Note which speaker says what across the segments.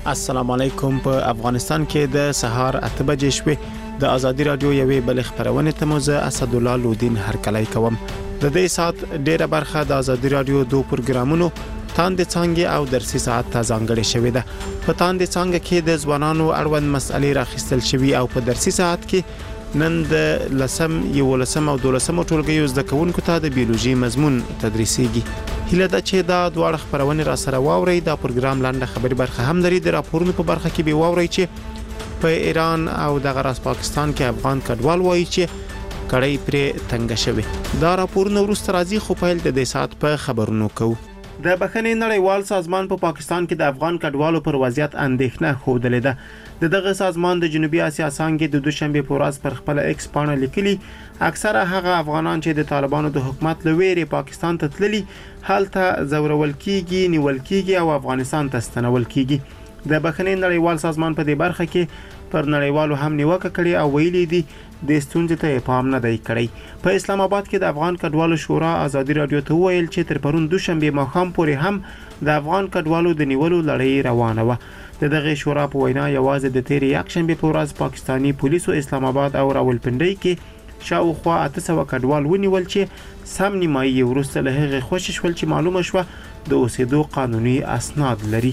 Speaker 1: السلام علیکم. په افغانستان کې د سهار 8 بجې شوې د ازادي رادیو یوې بل خبرونه ته موزه اسد الله لودین هرکلی کوم. د دې سات ډیره برخه د ازادي رادیو دوه پروګرامونو تاند څنګه او درسي ساعت ته ځانګړې شوې ده. په تاند څنګه کې د ځوانانو اړوند مسلې راخستل شوې او په درسي ساعت کې نن د لسم یو لسم او دولسم ټولګیو زده کوونکو ته د بیولوژي مضمون تدریسيږي. هله دا چې دا دواړه خبرونه را سره واوري. دا پروګرام لاندې خبري برخه هم لري. د راپورونو په برخه کې به واوري چې په ایران او د غرس پاکستان کې افغان کډوال وایي چې کړي پرې تنګ شوی. دا راپورونه ورسته راځي خو په دې سات په خبرونو کوو. د بخښنې نړیوال سازمان په پاکستان کې د افغان کډوالو پر وضعیت اندېښنه خوده ده. دغه سازمان د جنوبي اسیا څنګه د دوشنبه په ورځ پر خپل ایکس پاڼه لیکلي اکثره هغه افغانان چې د طالبانو د حکومت لويري پاکستان ته تللي حالته زورول کیږي، نیول کیږي او افغانستان ته ستنول کیږي. د بخښنې نړیوال سازمان په دې برخه کې پر نړیوالو هم نیوکه کړې او ویلي دي د ستونزې ته پام نه دی کړی. په اسلام آباد کې د افغان کډوالو شورا ازادي رادیو ته ویل چې تر پرون دوشنبه ماښام پورې هم د افغان کډوالو د نیولو لړۍ روانه و. دغه شورا په وینا یوازې د تیر یک شنبه په ورځ پاکستانی پولیسو اسلام آباد او راولپنډي کې شاوخوا 800 کډوال ونیول چې سم نیمایي ورسته له هغه خوشش ول چې معلومه شوه د اوسېدو قانوني اسناد لري.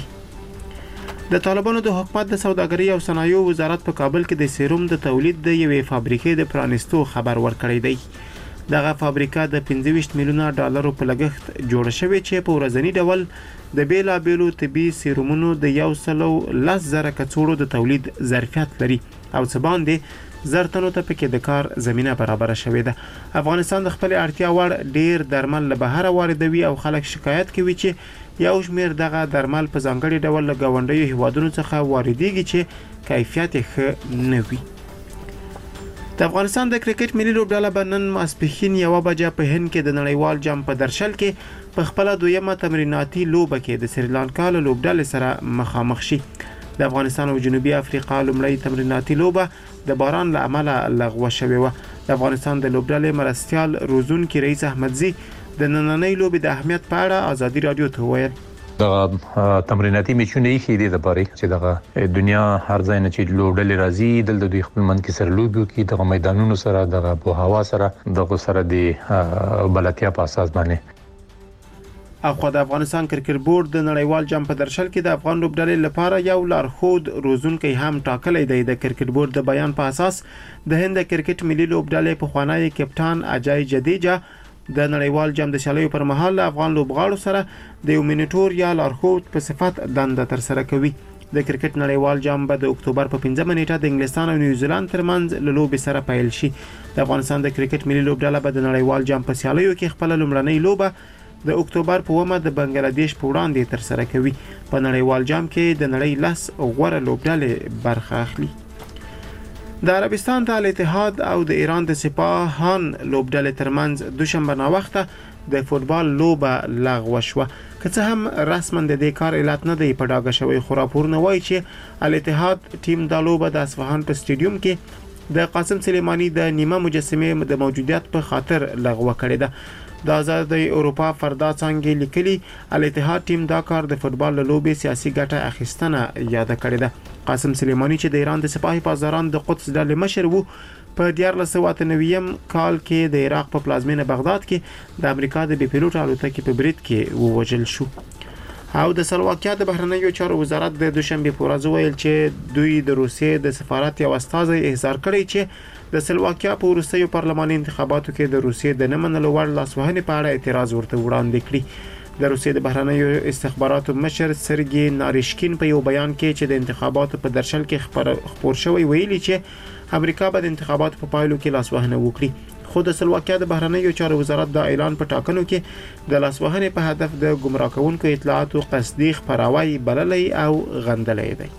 Speaker 1: د طالبانو د حکومت د سوداګرۍ او صنایعو وزارت په کابل کې د سیروم د تولید د یوې فابریکې د پرانستو خبر ورکړی دی. دغه فابریکه د 25 میلیونه ډالرو په لګښت جوړه شوې چې په ورځنی ډول د بیلا بیلو طبي سیرومونو د 110,000 کڅوړو د تولید ظرفیت لري او څه باندې زرتنو ته پکې د کار زمينه برابر شوې ده. افغانستان د خپل اړتیا وړ ډیر درمل له بهر واردوي او خلک شکایت کوي چې یو شمیر دغه درمل په ځانګړي ډول له غونډیو هیوادونو څخه واردېږي چې کیفیت ښه نه وي. د افغانستان د کرکټ ملي لوبډله بنن ماسپخین یو بجې په هند کې د نړیوال جام په درشل کې په خپل دویمه تمریناتي لوبه کې د سریلانکا له لوبډلې سره مخامخ شي. د افغانستان او جنوبي افریقا لومړی تمریناتي لوبه د باران له امله لغوه شوې و. د افغانستان د لوبډلې مرستيال روزونکي رئیس احمدزي د نننۍ لوبې د اهمیت په اړه ازادي رادیو ته وویل.
Speaker 2: دغه تمریناتي میچونه یې خېدي د باري چې دغه دنیا هر ځای نه چې لوبډلې راځي دلته دوی خپل من کې سره لوبي کوي دغه میدانونو سره دغه په هوا سره دغه سره د بلاتیا په اساس باندې.
Speaker 1: اخو د افغانستان کرکټ بورډ د نړیوال جام په درشل کې د افغان لوبډلې لپاره یو لارښود روزونکي هم ټاکلی دی. د کرکټ بورډ د بیان په اساس د هند کرکټ ملي لوبډلې په خوانی کپټان اجای جدیجا د نړیوال جام د شالیو پر مهال افغان لوبغاړو سره د یو مینیټور یا لارښود په صفت دنده تر سره کوي. د کرکټ نړیوال جام به د اکتوبر په 15 نیټه د انګلستان او نیوزیلند ترمنځ له لوبې سره پیل شي. د افغانستان د کرکټ ملي لوبډله به د نړیوال جام په شالیو کې خپل لومړنۍ لوبه د اکتوبر په 1 د بنگلاديش په وړاندې تر سره کوي. په نړیوال جام کې د نړۍ لاس غوړه لوبډلې برخه اخلي. د عربستان د الاتحاد او د ایران د سپاهان لوبډلې ترمنځ دوشنبه نا وخته د فوتبال لوبه لغوه شوه. که څه هم رسما د دې کار علت نه دی په ډاګه شوی خو راپورونه وایي چې الاتحاد ټیم د لوبه د اصفهان په سټیډیوم کې د قاسم سلیمانی د نیمه مجسمه د موجودیت په خاطر لغوه کړې ده. د آزاد اروپا فردا څنګه لیکلي الاتحاد ټیم دا کار د فوتبال لوبې سیاسي ګټه اخیستنه یاد کړې ده. قاسم سلیمانی چې د ایران د سپاهي بازاران د قدس ډلې مشر وو په 1998 کال کې د عراق په پلازمینه بغداد کې د امریکا د بي پیلوټ الوتکې په برید کې ووژل شو. او د سلواکیا د بهرنیو چارو وزارت د دوشنبه په ورځ ویل چې دوی د روسیې د سفارت یو استازی احضار کړی چې د سلواکیا په وروستیو پارلماني انتخاباتو کې د روسیې د نمنلو وړ لاسوهنې په اړه اعتراض ورته وړاندې کړی. د روسیې د بهرنیو استخباراتو مشر سرګي ناریشکین په یو بیان کې چې د انتخاباتو په درشل کې خبر شوی ویلي چې امریکا به د انتخاباتو په پایلو کې لاسوهنه وکړي. خو د سلواکیا د بهرنیو چارو وزارت د اعلان په ټاکنو کې د لاسوهنې په هدف د گمراه کوونکو اطلاعاتو قصدي خپراوی بللی او غندلی دی.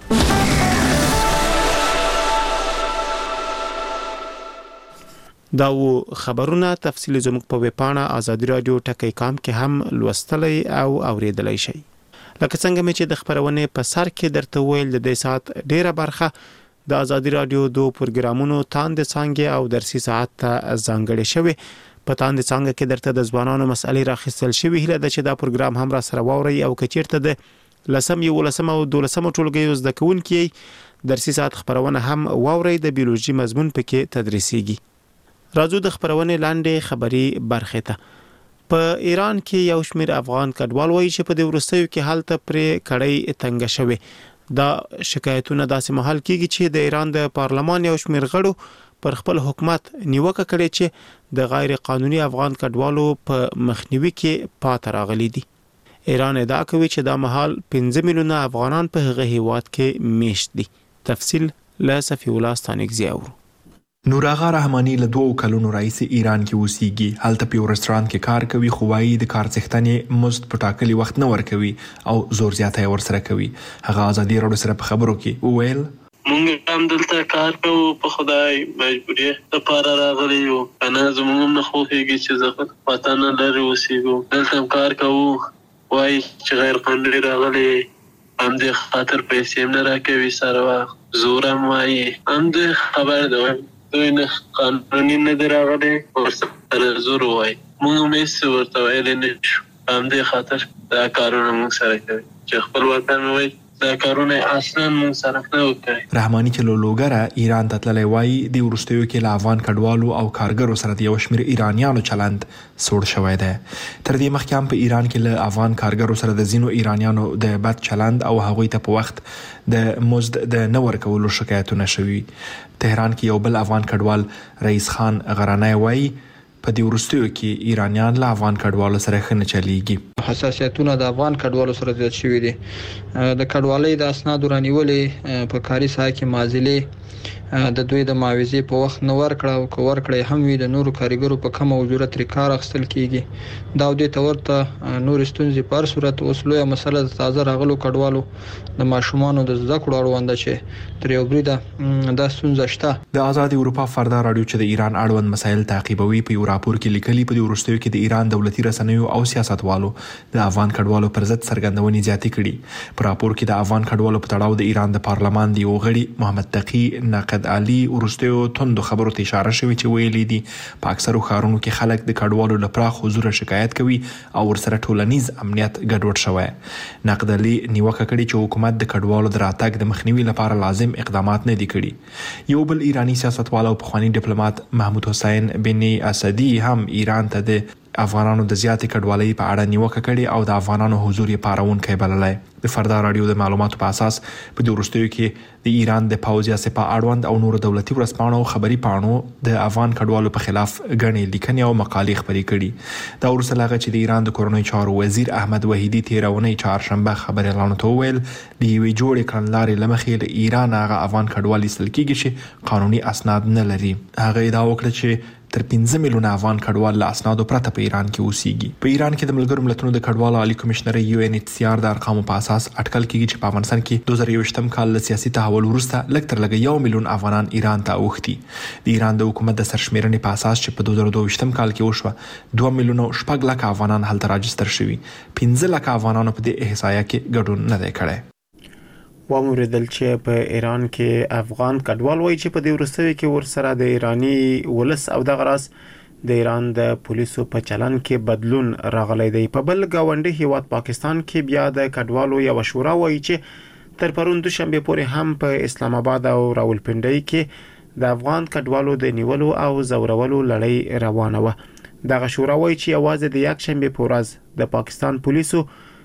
Speaker 1: دا و خبرونه تفصیل زموږ په ویبپاڼه ازادي رادیو ټکی کام کې هم لوستلی او اوریدلی شئ. لکه څنګه مې چې د خبرونې په سر کې درته ویل د دې سات ډیره برخه د ازادي رادیو دوه پروګرامونو تاند څنګه او درسي ساعت ته ځانګړې شوی. په تاند څنګه کې درته د ځوانانو مسلې راخستل شوی. هله د چې دا پروګرام هم را سره واوري او کچیرته د لسم 11 او 12 ټولګیو زده کوونکي درسي ساعت خبرونه هم واوري د بیولوژي مضمون پکې تدریسيږي. راځو د خبرونه لاندې خبري برخه ته. په ایران کې یو شمېر افغان کډوال وایي چې په دې وروستیو کې حالت پرې کړی تنګ شوی. دا شکایتونه داسې مهال کېږي چې د ایران د پارلمان یو شمېر غړو پر خپل حکومت نیوکه کړې چې د غیر قانوني افغان کډوالو په مخنیوي کې پاتې راغلي دي. ایران ادعا کوي چې دا مهال 15 میلیونه افغانان په هغه هیواد کې میشت دي. تفصیل له صفی الله ستانکزی اورو.
Speaker 3: نوراغا رحمانی له 2 کلونو راهیسې ایران کې اوسېږي. هلته په یو رستورانت کې کار کوي، خو وايي د کار څښتنې مزد په ټاکلي وخت نه ورکوي او زور زیاتی ورسره کوي. هغه ازادي راډیو سره په خبرو کې وویل
Speaker 4: مونږ هم دلته کار کوو، په خدای مجبوري لپاره راغلي یو. انا زموږ نه خوښېږي چې زه وطن لرې اوسېږو. دلته هم کار کوو، وایي چې غیر قانوني راغلي، همدې خاطر پیسې هم نه راکوي سره وخت، زور هم وایي. همدې خبر ده دوی نه قانوني نه دی راغلی، ورسره زور وایي. موږ هم هېڅ ورته ویلی نه شو. همدې خاطر دا کارونه موږ سره کوي چې خپل وطن وایي دا کارونه اصلا موږ سره نه وکړي.
Speaker 3: رحمانی چې له لوګره ایران ته تللی وایي د وروستیو کې له افغان کډوالو او کارګرو سره د یو شمېر ایرانیانو چلند سوړ شوی دی. تر دې مخکې هم په ایران کې له افغان کارګرو سره د ځینو ایرانیانو د بد چلند او هغوی ته په وخت د مزد د نه ورکولو شکایتونه شوي. تهران کې یو بل افغان کډوال رئیس خان غرانی وایي په دې وروستیو کې ایرانیان له افغان کډوالو سره ښه نه چلیږي.
Speaker 5: حساسیتونه د افغان کډوالو سره زیات شوي دي. د کډوالۍ د اسنادو رانیولې په کاري ساحه کې معضلې د دوی د معاوضې په وخت نه ورکړه او که ورکړی هم وي د نورو کارګرو په کم اجرت ترې کار اخیستل کیږي. دا دې ته ورته نور ستونزې په هر صورت اوس لویه مسله د تازه راغلو کډوالو د ماشومانو د زده کړو اړوند چې تر یو بریده دا ستونزه شته.
Speaker 3: د آزاد اروپا فردا راډیو چې د ایران اړوند مسایل تعقیبوي په یو راپور کې لیکلي په دې وروستیو کې د ایران دولتي رسنیو او سیاستوالو د افغان کډوالو پر ضد څرګندونې زیاتې کړي. په راپور کې د افغان کډوالو په تړاو د ایران د پارلمان د یو غړي محمد تقی نقد علي وروستیو توندو خبرو ته اشاره شوې چې ویلي دي په اکثرو ښارونو کې خلک د کډوالو له پراخ حضوره شکایت کوي او ورسره ټولنیز امنیت ګډوډ شوی. نقد علي نیوکه کړې چې حکومت د کډوالو د راتګ د مخنیوي لپاره لازم اقدامات نه دي کړي. یو بل ایرانی سیاستوال او پخوانی ډیپلوماټ محمود حسین بن اسدي هم ایران ته د افغانانو د زیاتې کډوالۍ په اړه نیوکه کړې او د افغانانو حضور یې پارونکی بللی. د فردا راډیو د معلوماتو په اساس په دې وروستیو کې د ایران د پوځ یا سپاه اړوند او نورو دولتي ورځپاڼو خبري پاڼو د افغان کډوالو په خلاف غنې لیکنې او مقالې خپرې کړي. دا وروسته لاغه چې د ایران د کورنۍ چارو وزیر احمد وحیدی تیرونې چهارشنبه خبر اعلان ویل د یوې جوړې کړنلارې لمخې له ایران هغه افغان کډوال ایستل کیږي چې قانوني اسناد نه لري. هغه ادعا وکړه چې تر 15 میلیونه افغان کډوال له اسنادو پرته په ایران کې اوسېږي. په ایران کې د ملګرو ملتونو د کډوالو عالی کمشنر UNHCR د ارقامو په اساس اټکل کیږي چې په افغانستان کې 2021م کال له سیاسي تحول وروسته لږ تر لږه 1 میلیون افغانان ایران ته اوښتي. د ایران د حکومت د سرشمیرنې په اساس چې په 2022م کال کې وشوه 2 میلیونه شپږ لک افغانان هلته راجستر شوي. 15 لک افغانانو په دې احصایه کې ګډون نه دی کړی.
Speaker 1: واموریدل چې په ایران کې افغان کډوال وایي چې په دې وروستیو کې ورسره د ایرانی ولس او د غراس د ایران د پولیسو په چلن کې بدلون راغلی دی. په بل گاونډي هیواد پاکستان کې بیا د کډوالو یو شورا وایي چې تر پرون دوشنبه پورې هم په اسلام آباد او راولپنډي کې د افغان کډوالو د نیولو او زورولو لړۍ روانه و. دغه شورا وایي چې یوازې د یک شنبه په ورځ د پاکستان پولیسو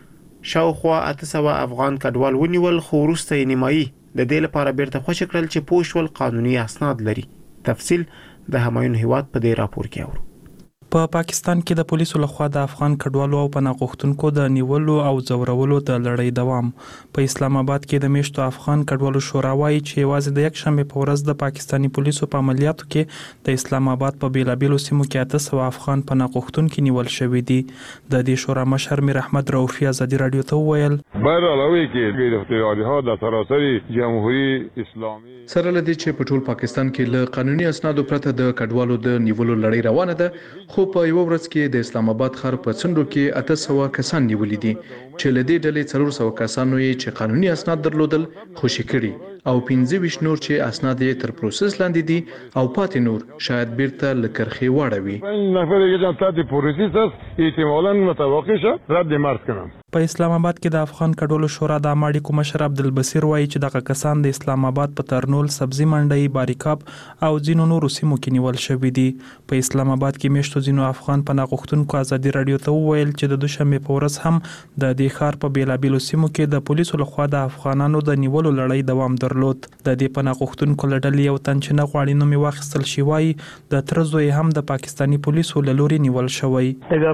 Speaker 1: شاوخوا 800 افغان کډوال ونیول، خو وروسته یې نیمایي د دې لپاره بیرته خوشی کړل چې پوښول قانوني اسناد لري. تفصیل د همایون هیواد په دې راپور کې اورو.
Speaker 6: په پاکستان کې د پولیسو لخوا د افغان کډوالو او پناه غوښتونکو د نیولو او زورولو د لړۍ دوام. په اسلام آباد کې د میشتو افغان کډوالو شورا وایي چې یوازې د یک شنبه په ورځ د پاکستانی پولیسو په عملیاتو کې د اسلام آباد په بیلابیلو سیمو کې 800 افغان پناه غوښتونکي نیول شوي دي. د دې شورا مشر میر احمد رؤفی ازادي رادیو ته وویل
Speaker 7: برعلاوه کې گرفتاری‌ها د سراسر جمهوری اسلامي
Speaker 8: سره لدی چې په ټول پاکستان کې له قانوني اسنادو پرته د کډوالو د نیولو لړۍ روانه ده، خو په یو ورځ کې د اسلام آباد ښار په څنډو کې 800 کسان نیولي دي چې له دې ډلې 400 کسانو یې چې قانوني اسناد درلودل خوشي کړي او 25 نور چې اسناد یې تر پروسس لاندې دي او پاتې نور شاید بیرته لکرخي واړوي.
Speaker 7: 5 نفر که تحت پروسس است احتمالاً متوقع شد رد مرز کنم.
Speaker 6: په اسلام آباد کې د افغان کډوالو شورا د عامه اړیکو مشر عبدالبصیر وایي چې دغه کسان د اسلام آباد په ترنول، سبزی منډۍ، باریکاب او ځینو نورو سیمو کې نیول شوي دي. په اسلام آباد کې میشتو ځینو افغان پناه غوښتونکو ازادي راډیو ته وویل چې د دوشنبې په ورځ هم د دې ښار په بیلابیلو سیمو کې د پولیسو لخوا د افغانانو د نیولو لړۍ دوام درلود. د دې پناه غوښتونکو له ډلې یو تن چې نه غواړي نوم یې واخیستل شي وایي د تره زوی هم د پاکستاني پولیسو له لوري نیول شوی.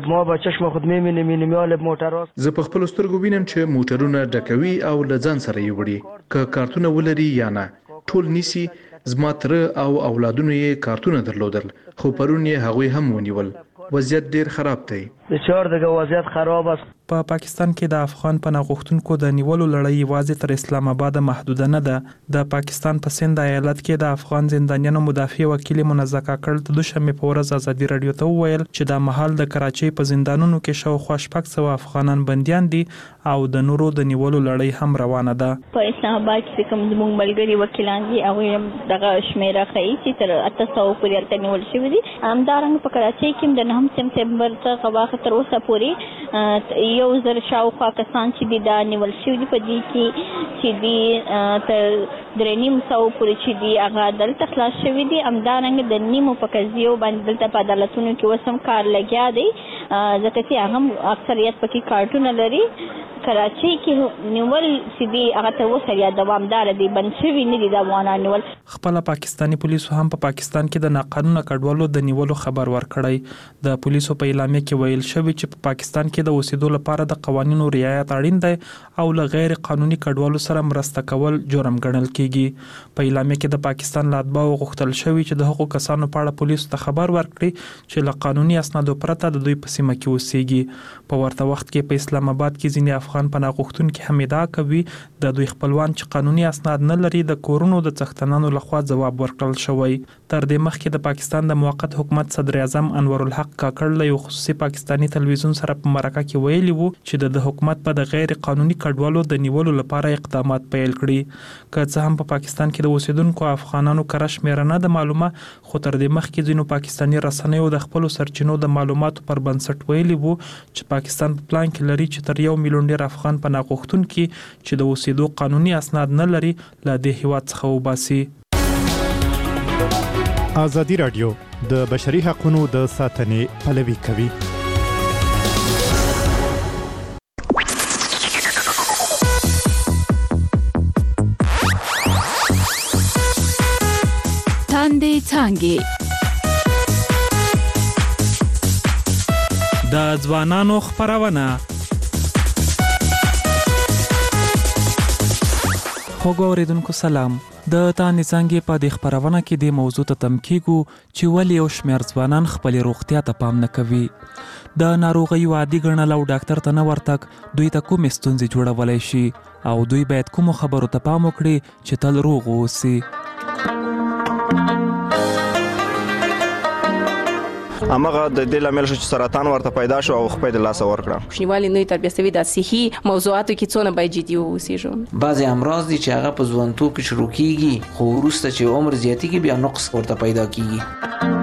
Speaker 8: زه په خپل سترګو وینم چې موټرونه ډکوي او لځان سره یې وړي که کارتونه ولري یا نه ټول نیسی. زما تر او اولادونو یې کارتونه درلودل خو پرون یې هغوی هم ونیول. وضعیت ډیر خراب دی.
Speaker 6: وضعیت خراب است. په پاکستان کې د افغان پناه غوښتونکو د نیولو لړۍ یوازې تر اسلام آباد محدوده نه ده. د پاکستان په سند ایالت کې د افغان زندانیانو مدافع وکیل منزه کاکړ د دوشنبې په ورځ ازادي راډیو ته وویل چې د مهال د کراچۍ په زندانونو کې شاوخوا 600 افغانان بنديان دي او د نورو د نیولو لړۍ هم روانه ده.
Speaker 9: په اسلام آباد کې کوم زموږ ملګري وکیلان دي هغه دغه شمیره ښیي چې تر 800 پورې ارته نیول شوي دي. همدارنګه په کراچۍ کې د 9 سپتمبر څخه واخه تر اوسه پورې 1000 شاوخوا کسان چې دي دا نیول شوي دي. په دې کې چې دي تر 300 پورې چې دي هغه دلته خلاص شوي دي. همدارنګه د نیمو په قضیو باندې دلته په عدالتونو کې اوس هم کار لګیا دی ځکه چې هغه اکثریت پکې کارټونه لري. کراچۍ کې نیول چې دي هغه تر اوسه یا دوامدار دي، بند شوي نه دي د افغانانو نیول.
Speaker 6: خپل پاکستاني پولیسو هم په پاکستان کې د ناقانونه کډوالو د نیولو خبر ورکړی. د پولیسو په اعلامیه کې ویل شوی چې په پاکستان کې د اوسېدو لپاره د قوانینو رعایت اړین دی او له غیر قانوني کډوالو سره مرسته کول جرم ګڼل کیږي. په اعلامیه کې د پاکستان له اتباعو غوښتل شوی چې د هغو کسانو په اړه پولیسو ته خبر ورکړي چې له قانوني اسنادو پرته د دوی په سیمه کې اوسېږي. په ورته وخت کې په اسلام آباد کې ځینې افغان پناه غوښتونکي هم ادعا کوي د دوی خپلوان چې قانوني اسناد نه لري د کورونو د څښتنانو لخوا ځواب ورکړل شوی. تر دې مخکې د پاکستان د موقت حکومت صدر اعظم انور الحق کاکړ له یو خصوصي پاکستاني تلویزیون سره په مرکه کې ویلي وو چې د حکومت په د غیر قانوني کډوالو د نیولو لپاره اقدامات پیل کړي. که څه هم په پاکستان کې د اوسیدونکو افغانانو کره شمیره نه ده معلومه، خو تر دې مخکې ځینو پاکستاني رسنیو د خپلو سرچینو د معلوماتو پر بنسټ ویلي وو چې پاکستان په پلان کې لري چې تر 1 میلیون ډیر افغان پناه غوښتونکي چې د اوسېدو قانوني اسناد نه لري له دې هیواد څخه وباسي.
Speaker 10: ازادي راډیو د بشري حقوقو د ساتنې پلوي کوي.
Speaker 11: تاندې څانګې
Speaker 6: د ځوانانو خبرونه. خوږو اوریدونکو سلام. د تاندې څانګې په دې خبرونه کې د موضوع ته تم کیږو چې ولې یو شمېر ځوانان خپلې روغتیا ته پام نه کوي. د ناروغیو عادي ګڼل او ډاکټر ته نه ورتګ دوی ته کومې ستونزې جوړولی شي او دوی باید کومو خبرو ته پام وکړي چې تل روغ واوسي.
Speaker 12: همغه د دې لامل شو چې سرطان ورته پیدا شو او خپل د لاس ورکړه.
Speaker 13: شنیوالي نوې تربیه سوي د صحي موضوعاتو کې څونه باید جدي واوسېږو.
Speaker 14: بعضې امراض دي چې هغه په ځوانتوب کې شروع کیږي خو وروسته چې عمر زیاتېږي بیا نقص ورته پیدا کیږي.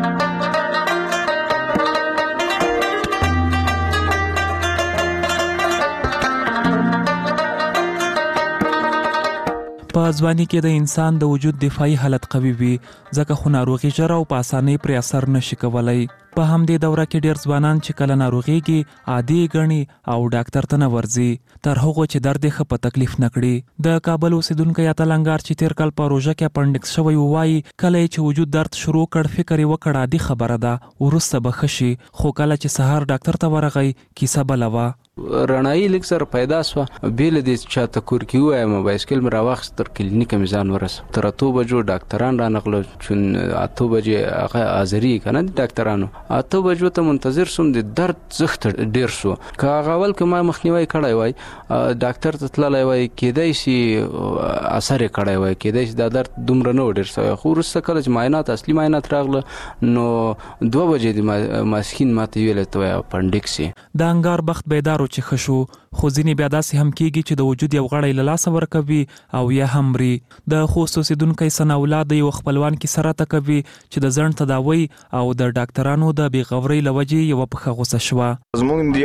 Speaker 6: په ځواني کې د انسان د وجود دفاعي حالت قوي وي ځکه خو ناروغي ژر او په اسانۍ پرې اثر نشي کولی. په همدې دوره کې ډېر ځوانان چې کله ناروغيږي عادي ګڼي او ډاکټر ته نه ورځي تر هغو چې درد یې ښه په تکلیف نه کړي. د کابل اوسیدونکی اتلنګار چې تیر کال په روژه کې اپنډکس شوی وایي کله چې وجود درد شروع کړ فکر یې وکړ عادي خبره ده وروسته به ښه شي، خو کله چې سهار ډاکټر ته ورغی کیسه بله وه.
Speaker 15: رڼایي لږ سره پیدا سوه بې له دې چاته کور کې ووایم بایسکل مې راواخیست تر کلینیکه مې ځان ورسه تر 8 بجو ډاکټران رانغله چون 8 بجې هغه حاضري که نه دي ډاکټرانو 8 بجو ته منتظر سوم د درد زښت ډېر سو که هغه اول که ما مخنیوی کړی وای ډاکټر ته تللی وای کیدای شي اثر یې کړی وای کیدای شي دا درد دومره نه و ډېر سوی خو وروسته کله چې معاینات اصلي معاینات راغله نو 2 بجې د ماسخین ماته ویلې ته وای اپنډکس
Speaker 6: د انګار بخت بیدارو چې خشو خو ځینې بیا داسې هم کیږي چې د وجود یو غړی له لاسه ورکوي او یا هم مري. د خوست اوسیدونکی ثنا الله د یو خپلوان کې سره تکوي چې د ځنډ تداوی او د ډاکټرانو د بې غورۍ له وجې یو په غوسه شوه.
Speaker 12: زموږ